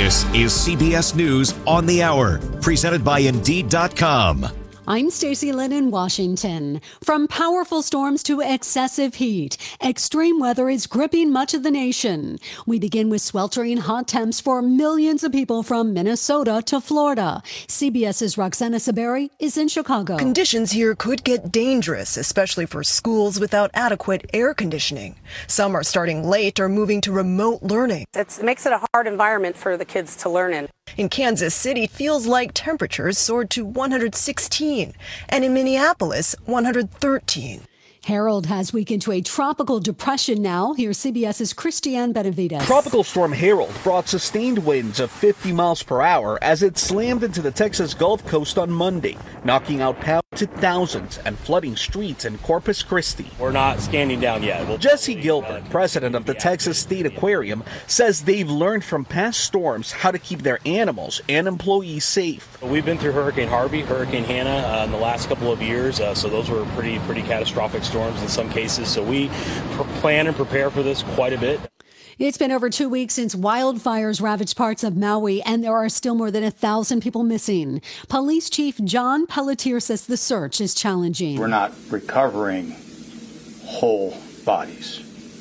This is CBS News on the Hour, presented by Indeed.com. I'm Stacey Lynn in Washington. From powerful storms to excessive heat, extreme weather is gripping much of the nation. We begin with sweltering hot temps for millions of people from Minnesota to Florida. CBS's Roxana Saberi is in Chicago. Conditions here could get dangerous, especially for schools without adequate air conditioning. Some are starting late or moving to remote learning. It makes it a hard environment for the kids to learn in. In Kansas City, feels like temperatures soared to 116, and in Minneapolis, 113. Harold has weakened to a tropical depression now. Here's CBS's Christiane Benavides. Tropical Storm Harold brought sustained winds of 50 miles per hour as it slammed into the Texas Gulf Coast on Monday, knocking out power to thousands and flooding streets in Corpus Christi. We're not standing down yet. Jesse Gilbert, president of the Texas State Aquarium, says they've learned from past storms how to keep their animals and employees safe. We've been through Hurricane Harvey, Hurricane Hannah in the last couple of years, so those were pretty catastrophic storms in some cases. So we plan and prepare for this quite a bit. It's been over 2 weeks since wildfires ravaged parts of Maui, and there are still more than 1,000 people missing. Police Chief John Pelletier says the search is challenging. We're not recovering whole bodies.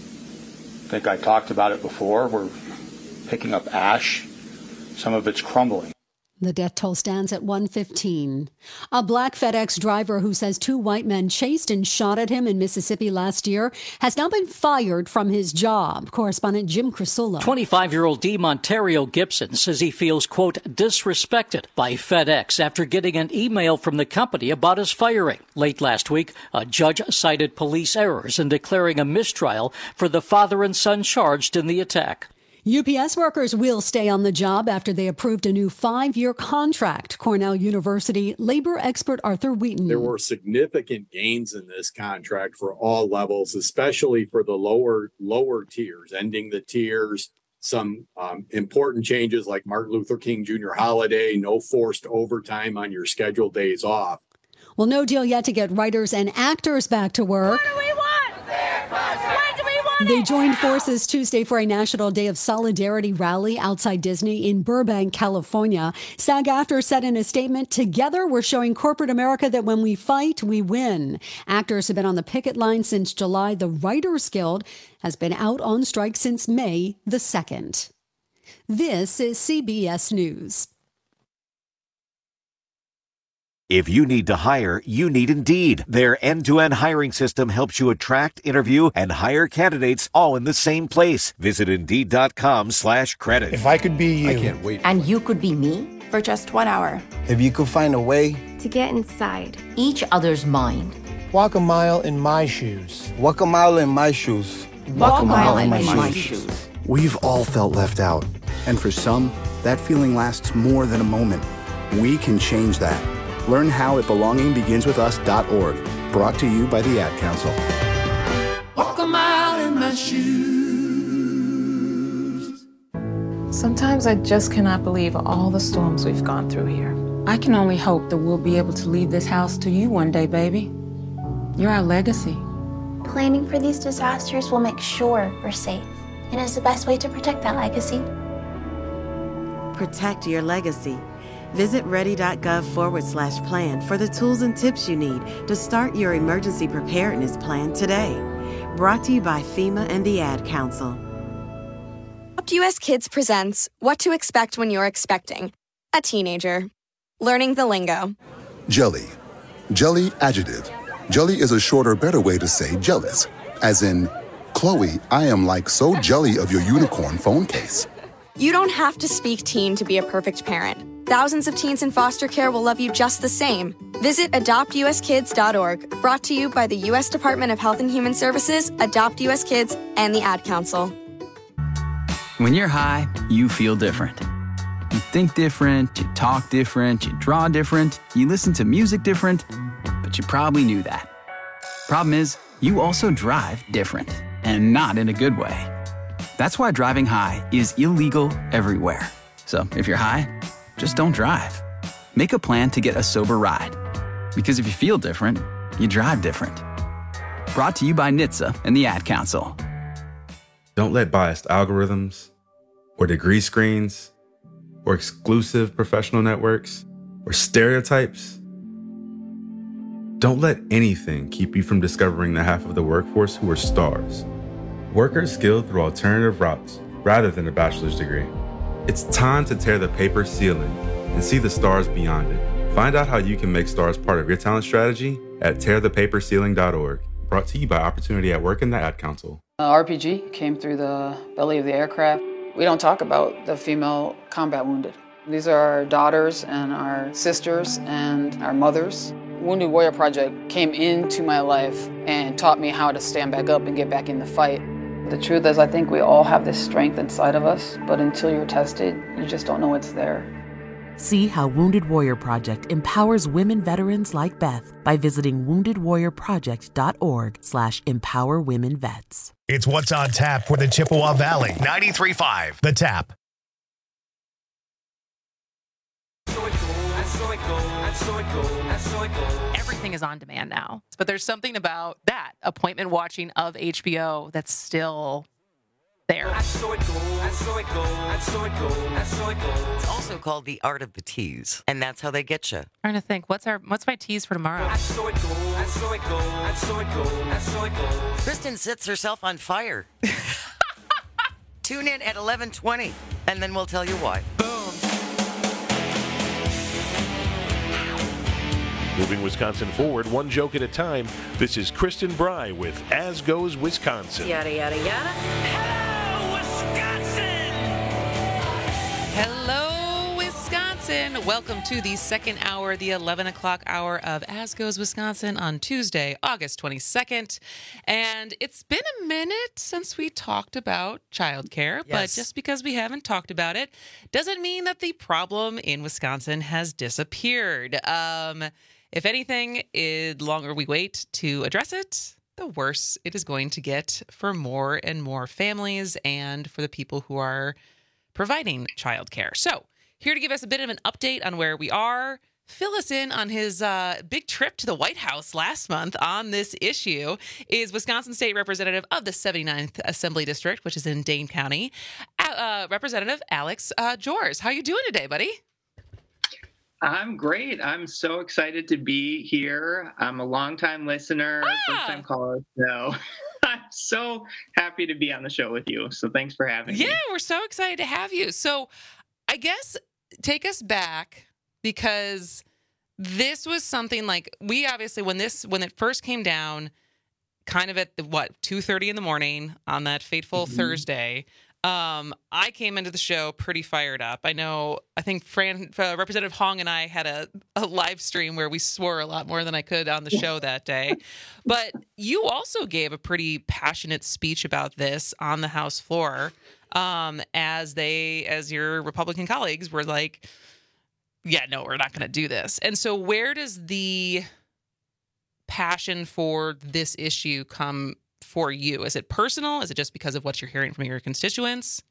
I think I talked about it before. We're picking up ash. Some of it's crumbling. The death toll stands at 115. A black FedEx driver who says 2 white men chased and shot at him in Mississippi last year has now been fired from his job. Correspondent Jim Crisula. 25-year-old DeMontario Gibson says he feels, quote, disrespected by FedEx after getting an email from the company about his firing. Late last week, a judge cited police errors in declaring a mistrial for the father and son charged in the attack. UPS workers will stay on the job after they approved a new 5-year contract. Cornell University labor expert Arthur Wheaton. There were significant gains in this contract for all levels, especially for the lower tiers, ending the tiers. Some important changes like Martin Luther King Jr. holiday, no forced overtime on your scheduled days off. Well, no deal yet to get writers and actors back to work. What do we want? Fair contract. When do we want They it? joined forces Tuesday for a National Day of Solidarity rally outside Disney in Burbank, California. SAG-AFTRA said in a statement, "Together we're showing corporate America that when we fight, we win." Actors have been on the picket line since July. The Writers Guild has been out on strike since May the 2nd. This is CBS News. If you need to hire, you need Indeed. Their end-to-end hiring system helps you attract, interview, and hire candidates all in the same place. Visit Indeed.com/credit. If I could be you. I can't wait. And you could be me for just 1 hour. If you could find a way to get inside each other's mind. Walk a mile in my shoes. Walk a mile in my shoes. Walk a mile in my shoes. We've all felt left out. And for some, that feeling lasts more than a moment. We can change that. Learn how at belongingbeginswithus.org. Brought to you by the Ad Council. Walk a mile in my shoes. Sometimes I just cannot believe all the storms we've gone through here. I can only hope that we'll be able to leave this house to you one day, baby. You're our legacy. Planning for these disasters will make sure we're safe, and is the best way to protect that legacy. Protect your legacy. Visit ready.gov/plan for the tools and tips you need to start your emergency preparedness plan today. Brought to you by FEMA and the Ad Council. Adopt US Kids presents What to Expect When You're Expecting a Teenager. Learning the lingo. Jelly. Jelly adjective. Jelly is a shorter, better way to say jealous. As in, Chloe, I am like so jelly of your unicorn phone case. You don't have to speak teen to be a perfect parent. Thousands of teens in foster care will love you just the same. Visit adoptuskids.org. Brought to you by the U.S. Department of Health and Human Services, Adopt U.S. Kids, and the Ad Council. When you're high, you feel different. You think different, you talk different, you draw different, you listen to music different, but you probably knew that. Problem is, you also drive different, and not in a good way. That's why driving high is illegal everywhere. So if you're high, just don't drive. Make a plan to get a sober ride. Because if you feel different, you drive different. Brought to you by NHTSA and the Ad Council. Don't let biased algorithms or degree screens or exclusive professional networks, or stereotypes? Don't let anything keep you from discovering the half of the workforce who are stars. Workers skilled through alternative routes rather than a bachelor's degree. It's time to tear the paper ceiling and see the stars beyond it. Find out how you can make stars part of your talent strategy at tearthepaperceiling.org. Brought to you by Opportunity at Work and the Ad Council. RPG came through the belly of the aircraft. We don't talk about the female combat wounded. These are our daughters and our sisters and our mothers. Wounded Warrior Project came into my life and taught me how to stand back up and get back in the fight. The truth is, I think we all have this strength inside of us, but until you're tested, you just don't know it's there. See how Wounded Warrior Project empowers women veterans like Beth by visiting woundedwarriorproject.org/empowerwomenvets. It's What's on Tap for the Chippewa Valley. 93.5 The Tap. Everything is on demand now. But there's something about that appointment watching of HBO that's still there. It's also called the art of the tease, and that's how they get you. Trying to think, what's my tease for tomorrow? Kristen sets herself on fire. Tune in at 11:20, and then we'll tell you why. Moving Wisconsin forward, one joke at a time. This is Kristen Bry with As Goes Wisconsin. Yada, yada, yada. Hello, Wisconsin! Hello, Wisconsin! Welcome to the second hour, the 11 o'clock hour of As Goes Wisconsin on Tuesday, August 22nd. And it's been a minute since we talked about childcare, but just because we haven't talked about it doesn't mean that the problem in Wisconsin has disappeared. If anything, the longer we wait to address it, the worse it is going to get for more and more families and for the people who are providing childcare. So, here to give us a bit of an update on where we are, fill us in on his big trip to the White House last month on this issue, is Wisconsin State Representative of the 79th Assembly District, which is in Dane County, Representative Alex Jors. How you doing today, buddy? I'm great. I'm so excited to be here. I'm a longtime listener, first-time caller, so I'm so happy to be on the show with you. So thanks for having me. Yeah, we're so excited to have you. So I guess take us back, because this was something like, we obviously, when it first came down, kind of at 2:30 in the morning on that fateful Thursday, I came into the show pretty fired up. I think Representative Hong and I had a live stream where we swore a lot more than I could on the show that day. But you also gave a pretty passionate speech about this on the House floor, as your Republican colleagues were like, yeah, no, we're not going to do this. And so where does the passion for this issue come for you? Is it personal? Is it just because of what you're hearing from your constituents?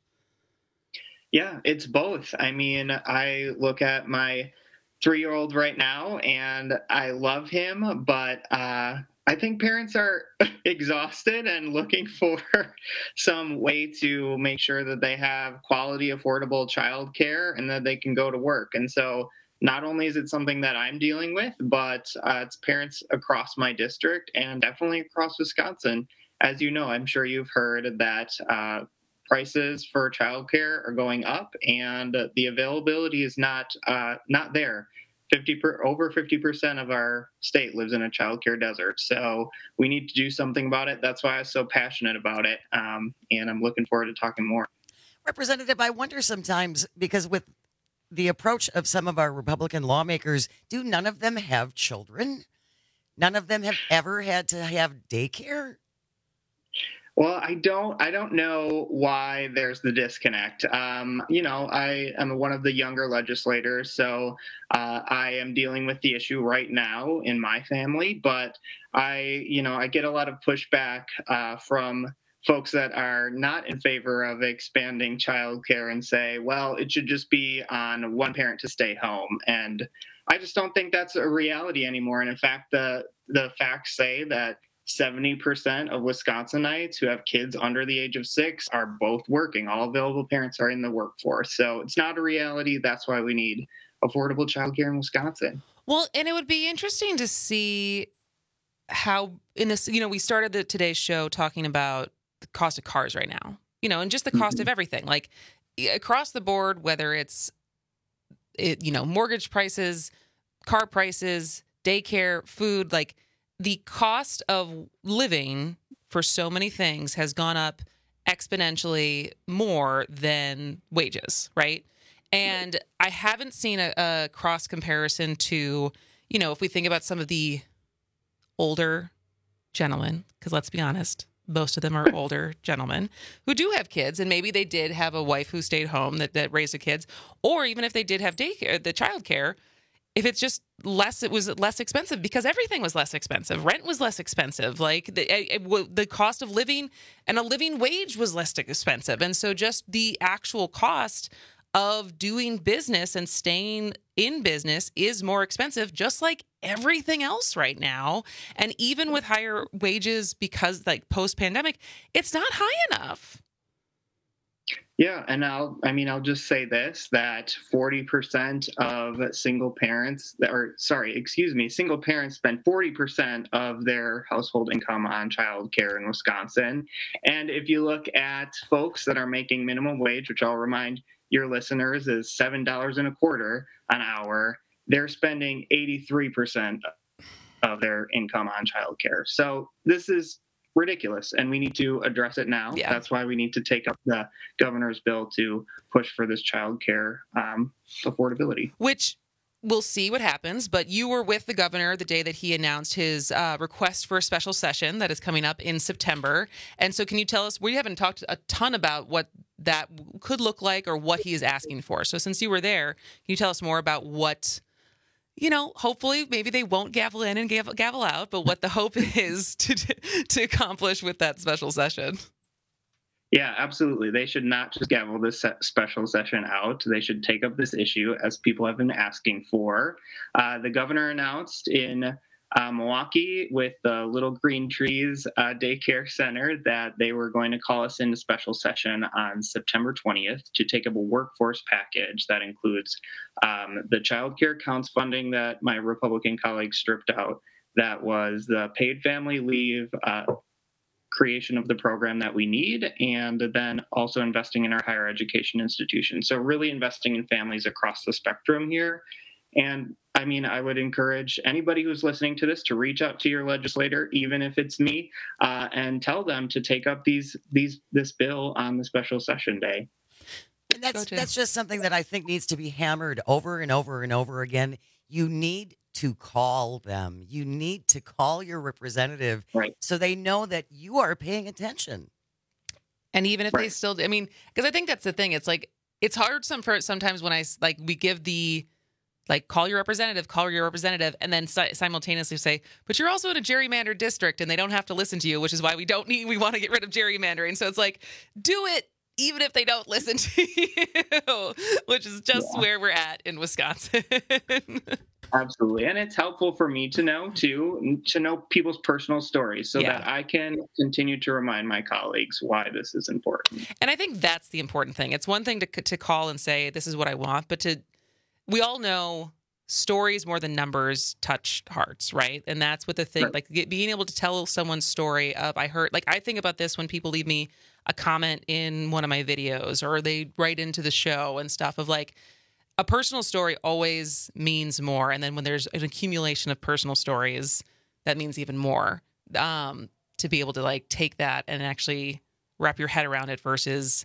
Yeah, it's both. I mean, I look at my 3-year-old right now and I love him, but I think parents are exhausted and looking for some way to make sure that they have quality, affordable childcare and that they can go to work. And so not only is it something that I'm dealing with, but it's parents across my district and definitely across Wisconsin. As you know, I'm sure you've heard that prices for childcare are going up and the availability is not there. Over 50% of our state lives in a childcare desert. So we need to do something about it. That's why I was so passionate about it. And I'm looking forward to talking more. Representative, I wonder sometimes, because with the approach of some of our Republican lawmakers, do none of them have children? None of them have ever had to have daycare? Well, I don't know why there's the disconnect. I am one of the younger legislators, so I am dealing with the issue right now in my family. But I get a lot of pushback from folks that are not in favor of expanding childcare and say, well, it should just be on one parent to stay home. And I just don't think that's a reality anymore. And in fact, the facts say that 70% of Wisconsinites who have kids under the age of 6 are both working. All available parents are in the workforce. So it's not a reality. That's why we need affordable childcare in Wisconsin. Well, and it would be interesting to see how in this, we started today's show talking about the cost of cars right now, and just the cost of everything, like across the board, whether it's, mortgage prices, car prices, daycare, food, like the cost of living for so many things has gone up exponentially more than wages, right? And I haven't seen a cross comparison to, if we think about some of the older gentlemen, because let's be honest, most of them are older gentlemen who do have kids, and maybe they did have a wife who stayed home that raised the kids, or even if they did have daycare, the childcare, if it's just less, it was less expensive because everything was less expensive. Rent was less expensive. Like the cost of living and a living wage was less expensive. And so just the actual cost of doing business and staying in business is more expensive, just like everything else right now. And even with higher wages, because like post-pandemic, it's not high enough. Yeah, and I'll just say this, that 40% of single parents spend 40% of their household income on childcare in Wisconsin. And if you look at folks that are making minimum wage, which I'll remind your listeners is $7.25 an hour, they're spending 83% of their income on childcare. So this is ridiculous, and we need to address it now. Yeah. That's why we need to take up the governor's bill to push for this childcare affordability. Which we'll see what happens, but you were with the governor the day that he announced his request for a special session that is coming up in September. And so can you tell us, we haven't talked a ton about what that could look like or what he is asking for. So since you were there, can you tell us more about what, hopefully maybe they won't gavel in and gavel out, but what the hope is to accomplish with that special session? Yeah, absolutely. They should not just gavel this special session out. They should take up this issue as people have been asking for. The governor announced in Milwaukee with the Little Green Trees Daycare Center that they were going to call us into special session on September 20th to take up a workforce package that includes the child care counts funding that my Republican colleagues stripped out. That was the paid family leave, creation of the program that we need, and then also investing in our higher education institutions. So really investing in families across the spectrum here. And I would encourage anybody who's listening to this to reach out to your legislator, even if it's me, and tell them to take up this bill on the special session day. And that's just something that I think needs to be hammered over and over and over again. You need to call them. You need to call your representative, right, so they know that you are paying attention. And even if they still, because I think that's the thing. It's like, it's hard sometimes when we give the, call your representative, and then simultaneously say, but you're also in a gerrymandered district and they don't have to listen to you, which is why we want to get rid of gerrymandering. So it's like, do it even if they don't listen to you, which is just where we're at in Wisconsin. Absolutely. And it's helpful for me to know, too, to know people's personal stories so that I can continue to remind my colleagues why this is important. And I think that's the important thing. It's one thing to call and say, this is what I want, but we all know stories more than numbers touch hearts, right? And that's what the thing, being able to tell someone's story of, I think about this when people leave me a comment in one of my videos or they write into the show and stuff of a personal story always means more. And then when there's an accumulation of personal stories, that means even more, to be able to take that and actually wrap your head around it versus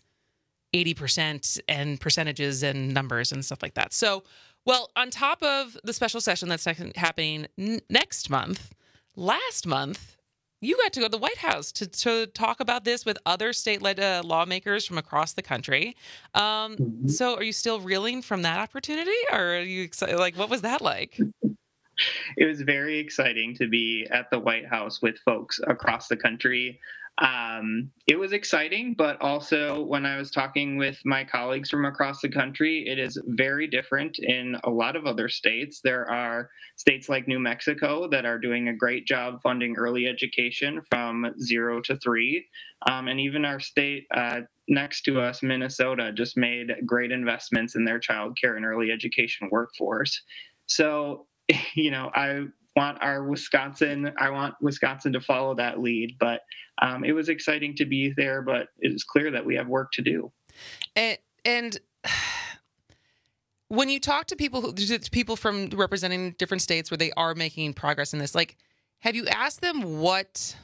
80% and percentages and numbers and stuff like that. So, well, on top of the special session that's happening next month, last month, you got to go to the White House to talk about this with other state-led lawmakers from across the country. So are you still reeling from that opportunity, or are you excited? What was that like? It was very exciting to be at the White House with folks across the country. It was exciting, but also when I was talking with my colleagues from across the country, it is very different in a lot of other states. There are states like New Mexico that are doing a great job funding early education from 0 to 3. And even our state next to us, Minnesota, just made great investments in their child care and early education workforce. So, I want Wisconsin to follow that lead, but it was exciting to be there, but it is clear that we have work to do. And when you talk to people from representing different states where they are making progress in this, like, have you asked them what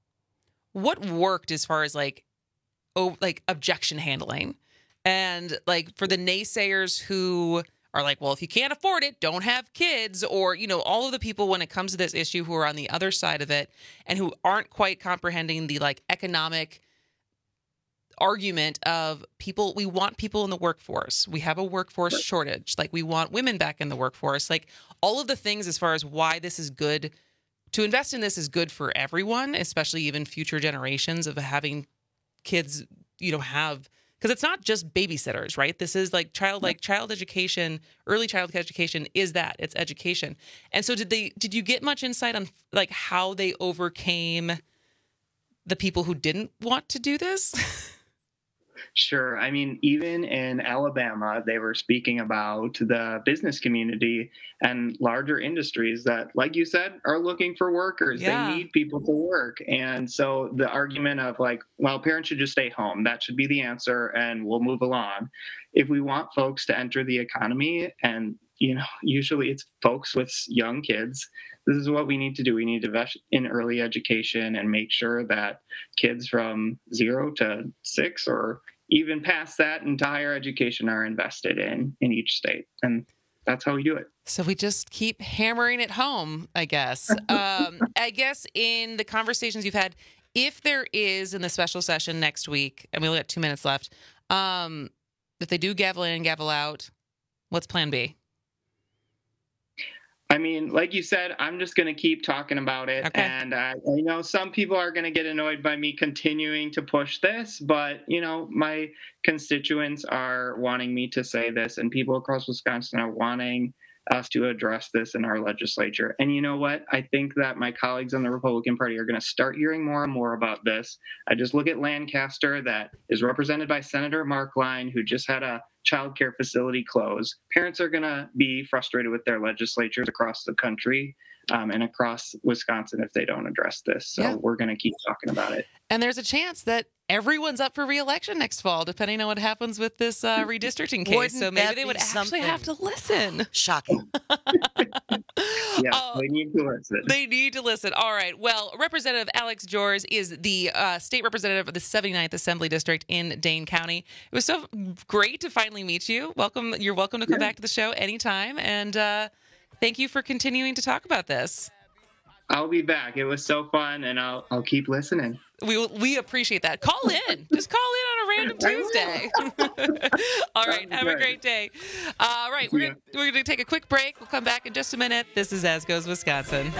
worked as far as like objection handling, and like for the naysayers who are like, well, if you can't afford it, don't have kids, or, all of the people when it comes to this issue who are on the other side of it and who aren't quite comprehending the like economic argument of people. We want people in the workforce. We have a workforce shortage. Like, we want women back in the workforce. Like, all of the things as far as why this is good to invest in. This is good for everyone, especially even future generations of having kids, have. Because it's not just babysitters, right? This is like child education, early childhood education is that. It's education. And so did you get much insight on like how they overcame the people who didn't want to do this? Sure. I mean, even in Alabama, they were speaking about the business community and larger industries that, like you said, are looking for workers. Yeah. They need people to work. And so the argument of like, well, parents should just stay home, that should be the answer, and we'll move along. If we want folks to enter the economy, and, usually it's folks with young kids, this is what we need to do. We need to invest in early education and make sure that kids from 0 to 6 or even past that into higher education are invested in each state. And that's how we do it. So we just keep hammering it home, I guess. I guess in the conversations you've had, if there is in the special session next week, and we only got 2 minutes left, if they do gavel in and gavel out, what's plan B? I mean, like you said, I'm just going to keep talking about it. Okay. And I know some people are going to get annoyed by me continuing to push this, but, my constituents are wanting me to say this, and people across Wisconsin are wanting us to address this in our legislature. And you know what? I think that my colleagues on the Republican Party are going to start hearing more and more about this. I just look at Lancaster, that is represented by Senator Mark Line, who just had a child care facility close. Parents are going to be frustrated with their legislatures across the country and across Wisconsin if they don't address this. So We're going to keep talking about it. And there's a chance that everyone's up for re-election next fall, depending on what happens with this redistricting case. Wouldn't so maybe they would actually have to listen. Shocking. They need to listen. They need to listen. All right. Well, Representative Alex Jors is the state representative of the 79th Assembly District in Dane County. It was so great to finally meet you. Welcome. You're welcome to come back to the show anytime. And thank you for continuing to talk about this. I'll be back. It was so fun, and I'll keep listening. We appreciate that. Call in. Just call in on a random Tuesday. All right. Have a great day. All right. We're gonna take a quick break. We'll come back in just a minute. This is As Goes Wisconsin.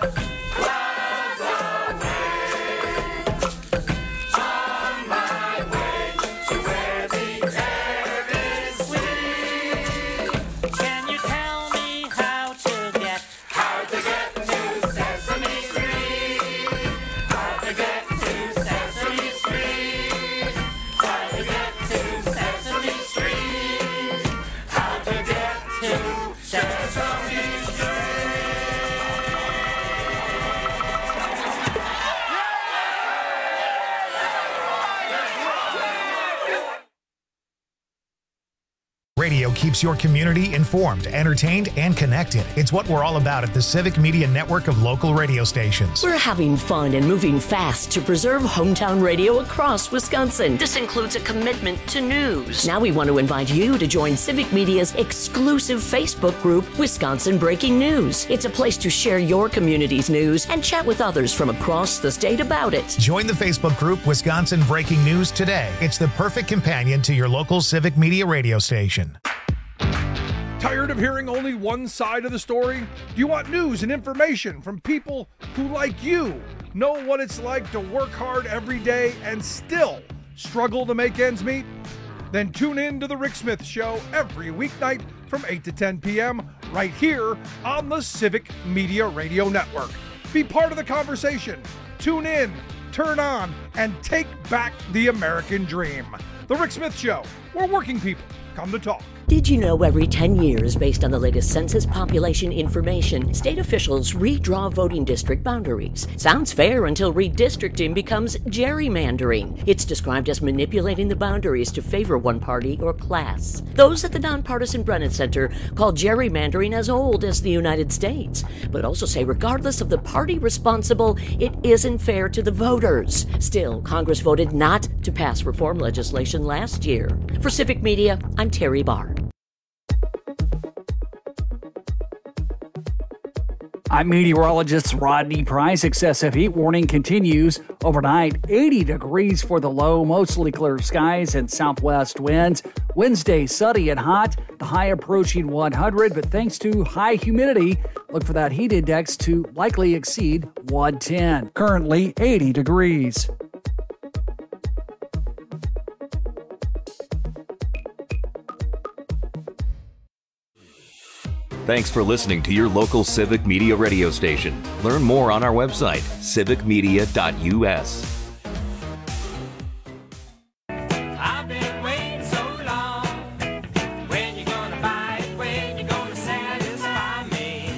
Radio keeps your community informed, entertained, and connected. It's what we're all about at the Civic Media Network of local radio stations. We're having fun and moving fast to preserve hometown radio across Wisconsin. This includes a commitment to news. Now we want to invite you to join Civic Media's exclusive Facebook group, Wisconsin Breaking News. It's a place to share your community's news and chat with others from across the state about it. Join the Facebook group Wisconsin Breaking News today. It's the perfect companion to your local Civic Media radio station. Tired of hearing only one side of the story? Do you want news and information from people who, like you, know what it's like to work hard every day and still struggle to make ends meet? Then tune in to The Rick Smith Show every weeknight from 8 to 10 p.m. right here on the Civic Media Radio Network. Be part of the conversation. Tune in, turn on, and take back the American dream. The Rick Smith Show, where working people come to talk. Did you know every 10 years, based on the latest census population information, state officials redraw voting district boundaries? Sounds fair until redistricting becomes gerrymandering. It's described as manipulating the boundaries to favor one party or class. Those at the nonpartisan Brennan Center call gerrymandering as old as the United States, but also say regardless of the party responsible, it isn't fair to the voters. Still, Congress voted not to pass reform legislation last year. For Civic Media, I'm Terry Barr. I'm meteorologist Rodney Price. Excessive heat warning continues. Overnight, 80 degrees for the low, mostly clear skies and southwest winds. Wednesday, sunny and hot, the high approaching 100, but thanks to high humidity, look for that heat index to likely exceed 110. Currently, 80 degrees. Thanks for listening to your local Civic Media radio station. Learn more on our website, civicmedia.us. I've been waiting so long. When you gonna buy it? When you gonna satisfy me?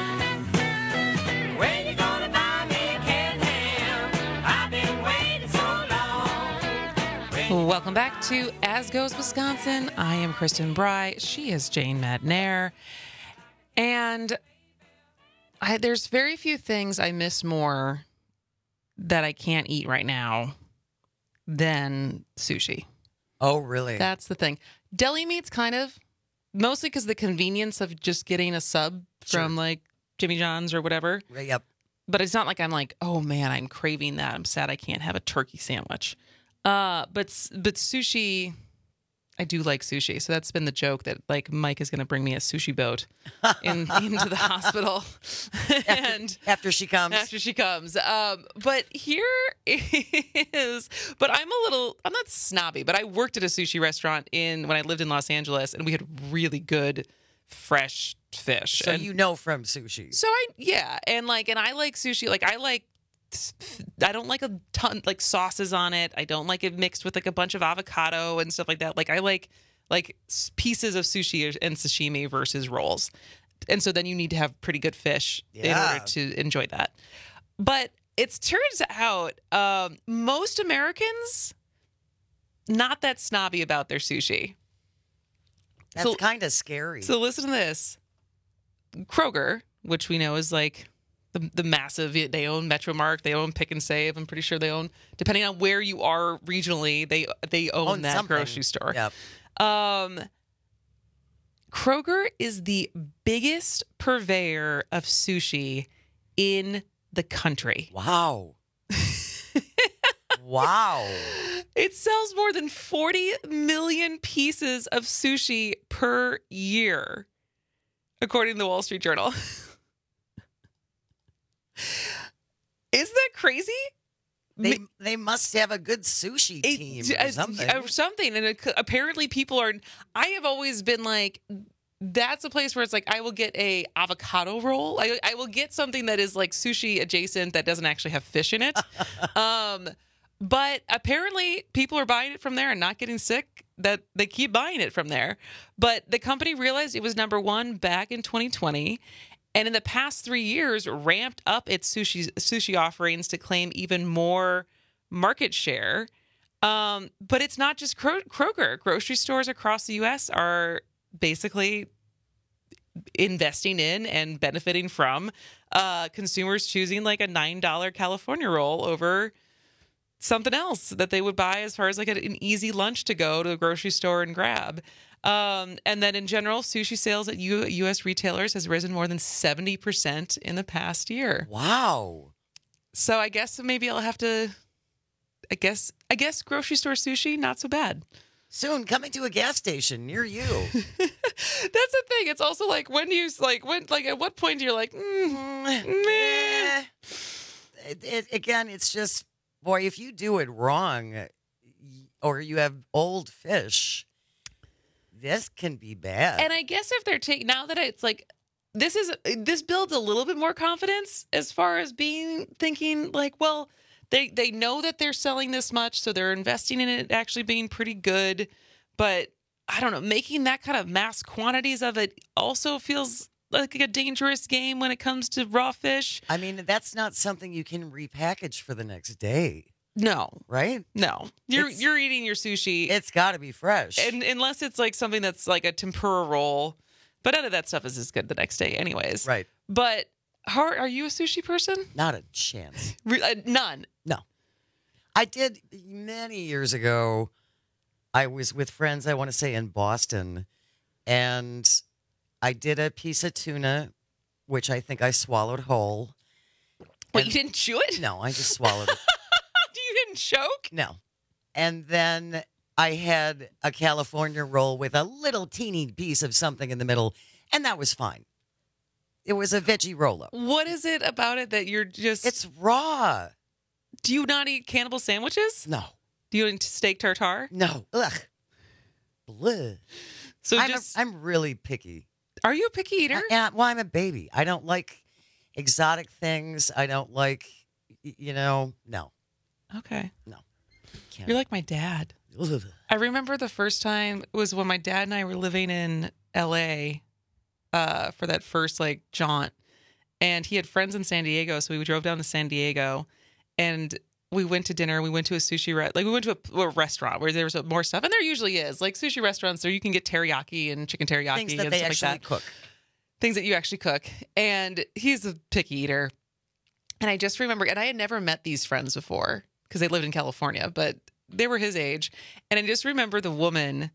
When you gonna buy me canned ham? I've been waiting so long. Welcome back to As Goes Wisconsin. I am Kristen Bry. She is Jane Madnair. And there's very few things I miss more that I can't eat right now than sushi. Oh, really? That's the thing. Deli meat's kind of, mostly because the convenience of just getting a sub from like Jimmy John's or whatever. Yep. But it's not like I'm like, oh man, I'm craving that. I'm sad I can't have a turkey sandwich. But sushi, I do like sushi. So that's been the joke that like Mike is going to bring me a sushi boat into the hospital. After she comes. After she comes. But here is, but I'm not snobby, but I worked at a sushi restaurant when I lived in Los Angeles, and we had really good fresh fish. So you know from sushi. So and I like sushi. Like I don't like a ton like sauces on it. I don't like it mixed with like a bunch of avocado and stuff like that. Like I like pieces of sushi and sashimi versus rolls. And so then you need to have pretty good fish in order to enjoy that. But it turns out most Americans not that snobby about their sushi. That's kind of scary. So listen to this. Kroger, which we know is like the massive, they own Metromark, they own Pick and Save. I'm pretty sure they own, depending on where you are regionally, they own that something. Grocery store. Yep. Kroger is the biggest purveyor of sushi in the country. Wow. Wow. It sells more than 40 million pieces of sushi per year, according to the Wall Street Journal. Isn't that crazy? They must have a good sushi team or something. And apparently people are... I have always been like, that's a place where it's like, I will get a avocado roll. I will get something that is like sushi adjacent that doesn't actually have fish in it. But apparently people are buying it from there and not getting sick, that they keep buying it from there. But the company realized it was number one back in 2020. And in the past 3 years, ramped up its sushi offerings to claim even more market share. But it's not just Kroger. Grocery stores across the U.S. are basically investing in and benefiting from consumers choosing like a $9 California roll over something else that they would buy as far as like an easy lunch to go to a grocery store and grab. And then in general, sushi sales at U.S. retailers has risen more than 70% in the past year. Wow. So I guess maybe I'll have to, I guess grocery store sushi, not so bad. Soon coming to a gas station near you. That's the thing. It's also like when you at what point you're like, meh. Again, it's just, boy, if you do it wrong or you have old fish, this can be bad. And I guess if they're now that it's like this builds a little bit more confidence as far as thinking like, well, they know that they're selling this much, so they're investing in it actually being pretty good. But I don't know, making that kind of mass quantities of it also feels like a dangerous game when it comes to raw fish. I mean, that's not something you can repackage for the next day. No. Right? No. You're eating your sushi. It's got to be fresh. And unless it's like something that's like a tempura roll. But none of that stuff is as good the next day anyways. Right. But are you a sushi person? Not a chance. None. No. I did many years ago. I was with friends, I want to say, in Boston. And I did a piece of tuna, which I think I swallowed whole. Wait, you didn't chew it? No, I just swallowed it. You didn't choke? No. And then I had a California roll with a little teeny piece of something in the middle, and that was fine. It was a veggie roll-up. What is it about it that you're just... It's raw. Do you not eat cannibal sandwiches? No. Do you eat steak tartare? No. Ugh. Bleh. So I'm really picky. Are you a picky eater? Well, I'm a baby. I don't like exotic things. I don't like, no. Okay. No. You're like my dad. I remember the first time was when my dad and I were living in L.A. For that first jaunt, and he had friends in San Diego, so we drove down to San Diego, and we went to dinner. We went to a sushi we went to a restaurant where there was more stuff, and there usually is like sushi restaurants there you can get teriyaki and chicken teriyaki things that and they stuff actually like that. cook. Things that you actually cook, and he's a picky eater. And I just remember, and I had never met these friends before because they lived in California, but they were his age. And I just remember the woman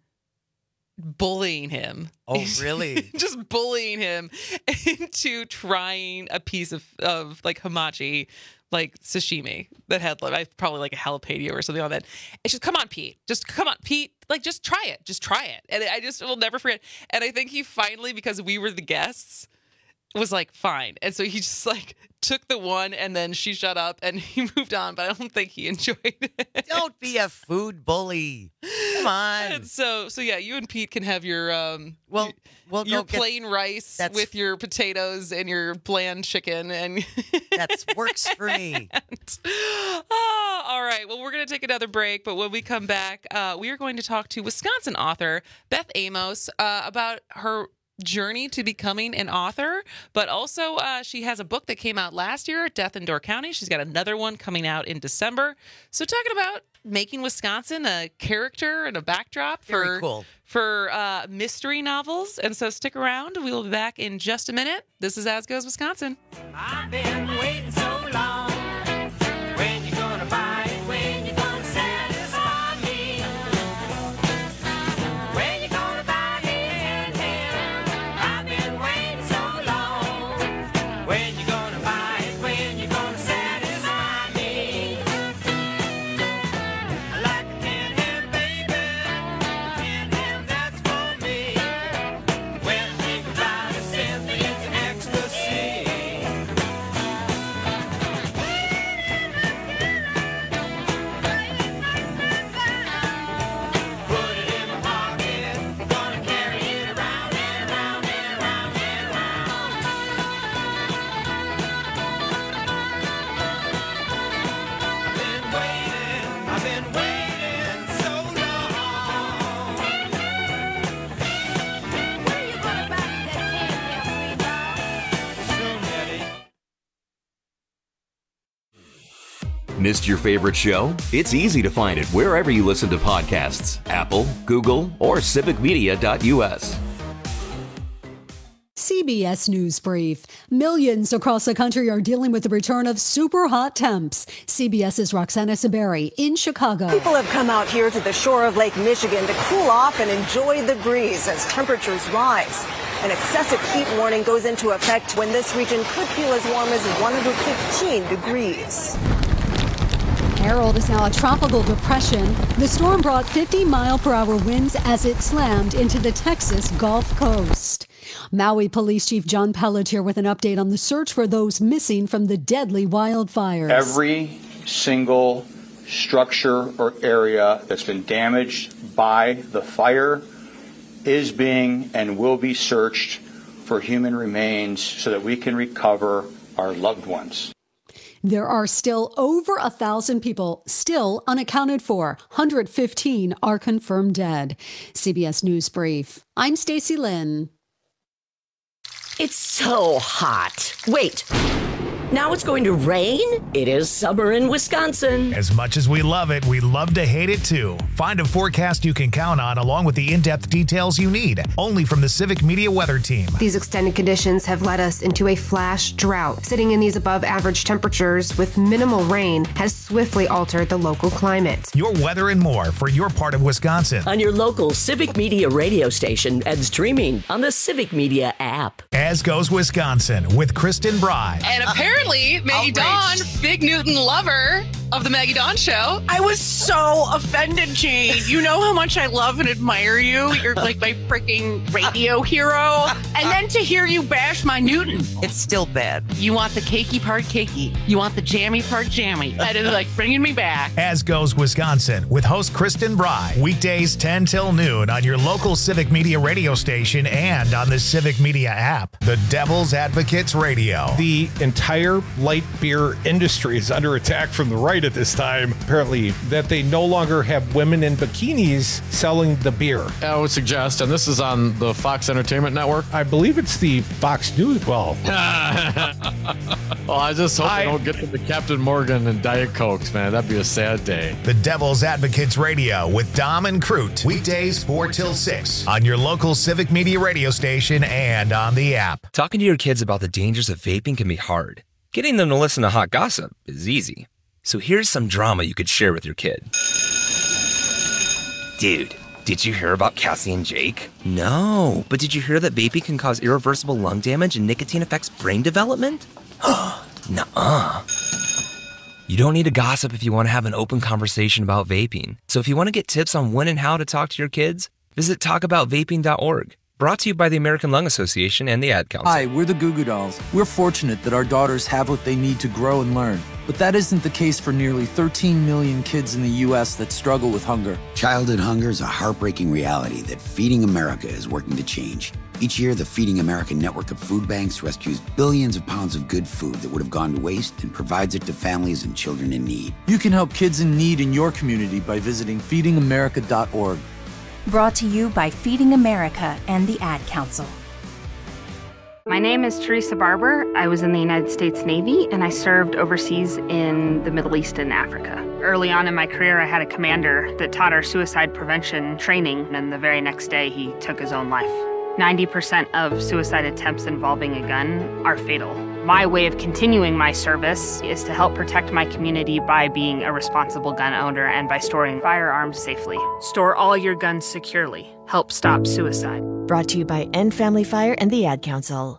bullying him. Oh, really? Just bullying him into trying a piece of hamachi, like sashimi that had probably a jalapeno or something on that. And she's, come on, Pete. Just come on, Pete. Just try it. Just try it. And I just will never forget. And I think he finally, because we were the guests, was like, fine. And so he just took the one, and then she shut up and he moved on, but I don't think he enjoyed it. Don't be a food bully. Come on. And so yeah, you and Pete can have your we'll your go get- plain rice with your potatoes and your bland chicken, and that works for me. All right. Well, we're going to take another break, but when we come back, we are going to talk to Wisconsin author Beth Amos about her journey to becoming an author, but also she has a book that came out last year, Death in Door County. She's got another one coming out in December. So talking about making Wisconsin a character and a backdrop for mystery novels. And so stick around. We will be back in just a minute. This is As Goes Wisconsin. I've been waiting so long. When you gonna buy it? When you gonna satisfy me? When you gonna buy it? I've been waiting so long. When you gonna buy it? When you gonna satisfy me? I like a tin ham, baby. Tin ham, that's for me. When I think about it, simply it's an ecstasy. Put it in my pocket, gonna carry it around and around and around and around. I've been waiting so long. Where you gonna buy that candy, soon, Daddy? Missed your favorite show? It's easy to find it wherever you listen to podcasts. Apple, Google, or civicmedia.us. CBS News Brief. Millions across the country are dealing with the return of super hot temps. CBS's Roxana Saberi in Chicago. People have come out here to the shore of Lake Michigan to cool off and enjoy the breeze as temperatures rise. An excessive heat warning goes into effect when this region could feel as warm as 115 degrees. Harold is now a tropical depression. The storm brought 50-mile-per-hour winds as it slammed into the Texas Gulf Coast. Maui Police Chief John Pelletier with an update on the search for those missing from the deadly wildfires. Every single structure or area that's been damaged by the fire is being and will be searched for human remains so that we can recover our loved ones. There are still over 1,000 people still unaccounted for. 115 are confirmed dead. CBS News Brief. I'm Stacey Lynn. It's so hot. Wait. Now it's going to rain? It is summer in Wisconsin. As much as we love it, we love to hate it too. Find a forecast you can count on along with the in-depth details you need. Only from the Civic Media Weather Team. These extended conditions have led us into a flash drought. Sitting in these above average temperatures with minimal rain has swiftly altered the local climate. Your weather and more for your part of Wisconsin. On your local Civic Media radio station and streaming on the Civic Media app. As Goes Wisconsin with Kristen Bry. And apparently, Maggie Dawn, Big Newton lover of the Maggie Dawn Show. I was so offended, Jane. You know how much I love and admire you. You're like my freaking radio hero. And then to hear you bash my Newton. It's still bad. You want the cakey part cakey. You want the jammy part jammy. That is like bringing me back. As Goes Wisconsin with host Kristen Bry. Weekdays 10 till noon on your local Civic Media radio station and on the Civic Media app. The Devil's Advocates Radio. The entire light beer industry is under attack from the right at this time, apparently, that they no longer have women in bikinis selling the beer. I would suggest, and this is on the Fox Entertainment Network. I believe it's the Fox News. Well, well, I just hope they don't get to the Captain Morgan and Diet Cokes, man. That'd be a sad day. The Devil's Advocates Radio with Dom and Crute. Weekdays 4 till 6 on your local Civic Media radio station and on the app. Talking to your kids about the dangers of vaping can be hard. Getting them to listen to hot gossip is easy. So here's some drama you could share with your kid. Dude, did you hear about Cassie and Jake? No, but did you hear that vaping can cause irreversible lung damage and nicotine affects brain development? Nuh-uh. You don't need to gossip if you want to have an open conversation about vaping. So if you want to get tips on when and how to talk to your kids, visit talkaboutvaping.org. Brought to you by the American Lung Association and the Ad Council. Hi, we're the Goo Goo Dolls. We're fortunate that our daughters have what they need to grow and learn. But that isn't the case for nearly 13 million kids in the U.S. that struggle with hunger. Childhood hunger is a heartbreaking reality that Feeding America is working to change. Each year, the Feeding America network of food banks rescues billions of pounds of good food that would have gone to waste and provides it to families and children in need. You can help kids in need in your community by visiting feedingamerica.org. Brought to you by Feeding America and the Ad Council. My name is Teresa Barber. I was in the United States Navy and I served overseas in the Middle East and Africa. Early on in my career, I had a commander that taught our suicide prevention training, and the very next day he took his own life. 90% of suicide attempts involving a gun are fatal. My way of continuing my service is to help protect my community by being a responsible gun owner and by storing firearms safely. Store all your guns securely. Help stop suicide. Brought to you by End Family Fire and the Ad Council.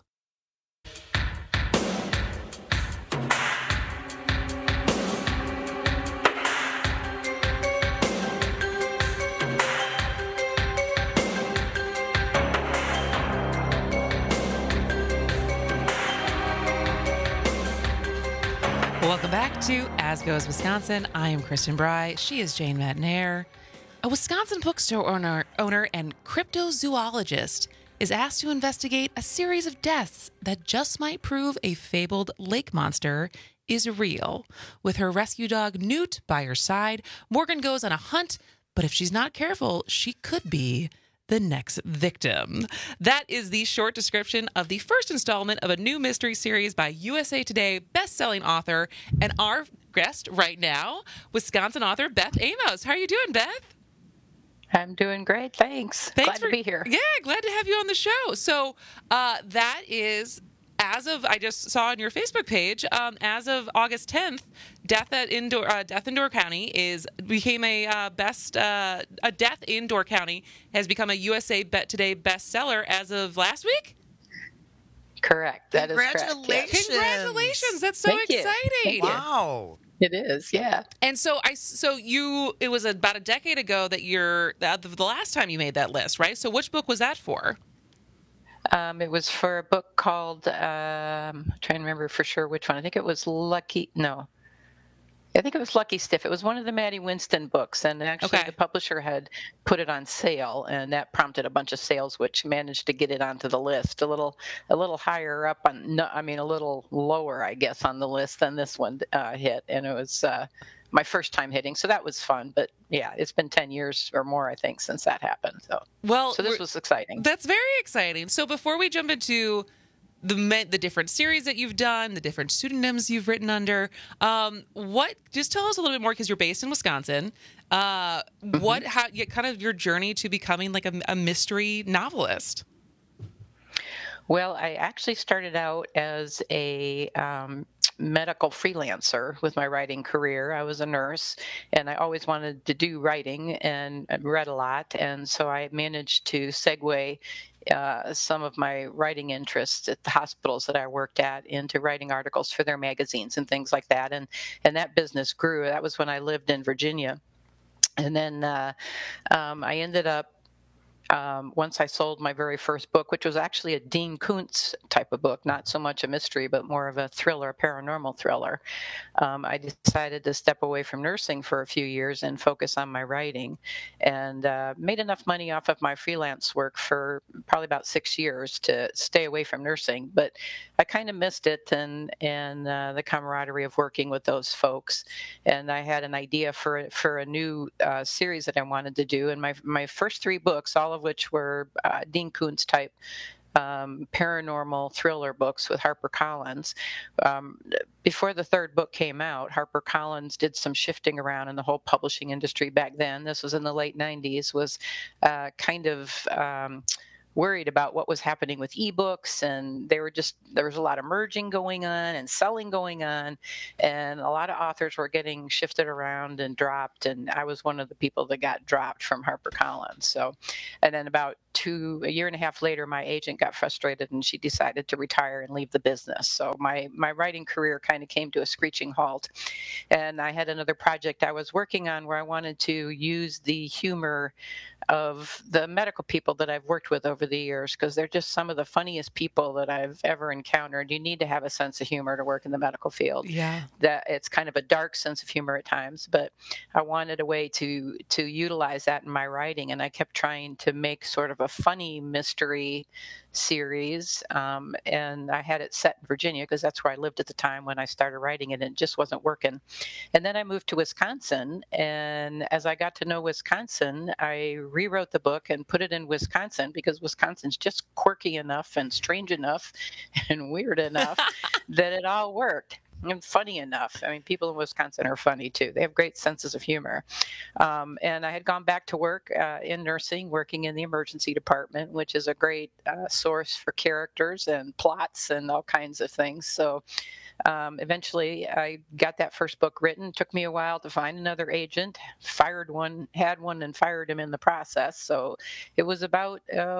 Welcome back to As Goes Wisconsin. I am Kristen Bry. She is Jane Matnair. A Wisconsin bookstore owner and cryptozoologist is asked to investigate a series of deaths that just might prove a fabled lake monster is real. With her rescue dog Newt by her side, Morgan goes on a hunt, but if she's not careful, she could be the next victim. That is the short description of the first installment of a new mystery series by USA Today best-selling author and our guest right now, Wisconsin author Beth Amos. How are you doing, Beth? I'm doing great. Thanks glad to be here. Yeah, glad to have you on the show. So that is, as of, I just saw on your Facebook page, as of August 10th, Death in Door County became a Death in Door County has become a USA Today bestseller as of last week. Correct. That is correct. Congratulations. Congratulations. That's so Thank you. exciting. Wow. It is, yeah. And so it was about a decade ago that the last time you made that list, right? So which book was that for? It was for a book called, I'm trying to remember for sure which one. I think it was Lucky Stiff. It was one of the Maddie Winston books, and actually the publisher had put it on sale, and that prompted a bunch of sales, which managed to get it onto the list. A little higher up a little lower, I guess, on the list than this one hit, and it was my first time hitting, so that was fun. But yeah, it's been 10 years or more, I think, since that happened. So this was exciting. That's very exciting. So before we jump into the different series that you've done, the different pseudonyms you've written under, just tell us a little bit more, because you're based in Wisconsin. How kind of your journey to becoming like a mystery novelist? Well, I actually started out as a medical freelancer with my writing career. I was a nurse, and I always wanted to do writing and read a lot, and so I managed to segue some of my writing interests at the hospitals that I worked at into writing articles for their magazines and things like that, and that business grew. That was when I lived in Virginia, and then I ended up once I sold my very first book, which was actually a Dean Koontz type of book, not so much a mystery, but more of a thriller, paranormal thriller. I decided to step away from nursing for a few years and focus on my writing, and made enough money off of my freelance work for probably about 6 years to stay away from nursing. But I kind of missed it and the camaraderie of working with those folks. And I had an idea for a new series that I wanted to do. And my first 3 books, all of which were Dean Koontz type paranormal thriller books with HarperCollins. Before the 3rd book came out, HarperCollins did some shifting around in the whole publishing industry back then. This was in the late 90s, was kind of worried about what was happening with ebooks, and there was a lot of merging going on and selling going on, and a lot of authors were getting shifted around and dropped, and I was one of the people that got dropped from HarperCollins. So, and then about a year and a half later, my agent got frustrated and she decided to retire and leave the business. So my writing career kind of came to a screeching halt, and I had another project I was working on where I wanted to use the humor of the medical people that I've worked with over the years, because they're just some of the funniest people that I've ever encountered. You need to have a sense of humor to work in the medical field. Yeah. That it's kind of a dark sense of humor at times, but I wanted a way to utilize that in my writing, and I kept trying to make sort of a funny mystery series, and I had it set in Virginia because that's where I lived at the time when I started writing it, and it just wasn't working. And then I moved to Wisconsin, and as I got to know Wisconsin, I rewrote the book and put it in Wisconsin, because Wisconsin's just quirky enough and strange enough and weird enough that it all worked. And funny enough. I mean, people in Wisconsin are funny too. They have great senses of humor. And I had gone back to work in nursing, working in the emergency department, which is a great source for characters and plots and all kinds of things. So eventually I got that first book written. It took me a while to find another agent, had one and fired him in the process. So it was about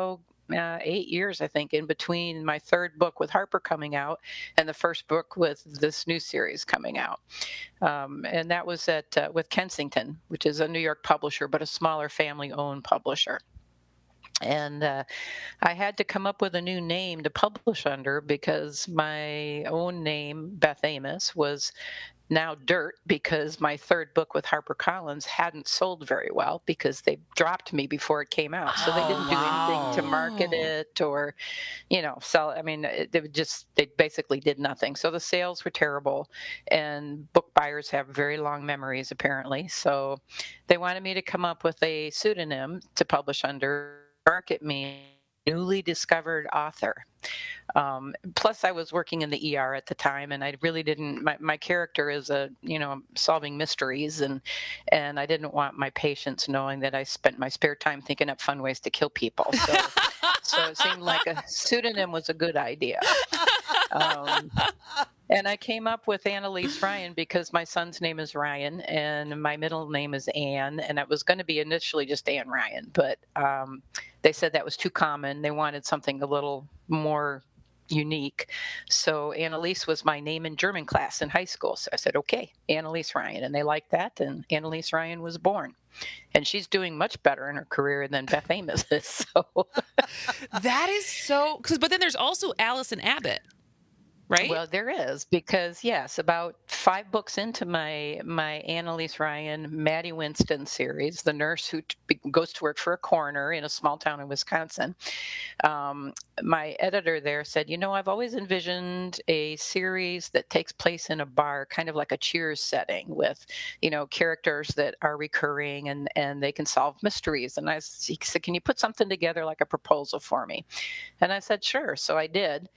8 years, I think, in between my 3rd book with Harper coming out and the first book with this new series coming out. And that was with Kensington, which is a New York publisher, but a smaller family-owned publisher. And I had to come up with a new name to publish under, because my own name, Beth Amos, was now dirt, because my 3rd book with HarperCollins hadn't sold very well because they dropped me before it came out. So they didn't do anything to market it or, sell. I mean, they basically did nothing. So the sales were terrible, and book buyers have very long memories, apparently. So they wanted me to come up with a pseudonym to publish under, market me newly discovered author. Plus, I was working in the ER at the time, and I really didn't. My character is solving mysteries, and I didn't want my patients knowing that I spent my spare time thinking up fun ways to kill people. So it seemed like a pseudonym was a good idea. And I came up with Annalise Ryan because my son's name is Ryan and my middle name is Ann, and it was going to be initially just Ann Ryan, but they said that was too common. They wanted something a little more unique. So Annalise was my name in German class in high school. So I said, okay, Annalise Ryan. And they liked that. And Annalise Ryan was born. And she's doing much better in her career than Beth Amos is. So That is so, but then there's also Allison Abbott, right? Well, there is, because yes, about 5 books into my Annalise Ryan, Maddie Winston series, the nurse who goes to work for a coroner in a small town in Wisconsin, my editor there said, I've always envisioned a series that takes place in a bar, kind of like a Cheers setting with, characters that are recurring and they can solve mysteries. And he said, can you put something together like a proposal for me? And I said, sure. So I did.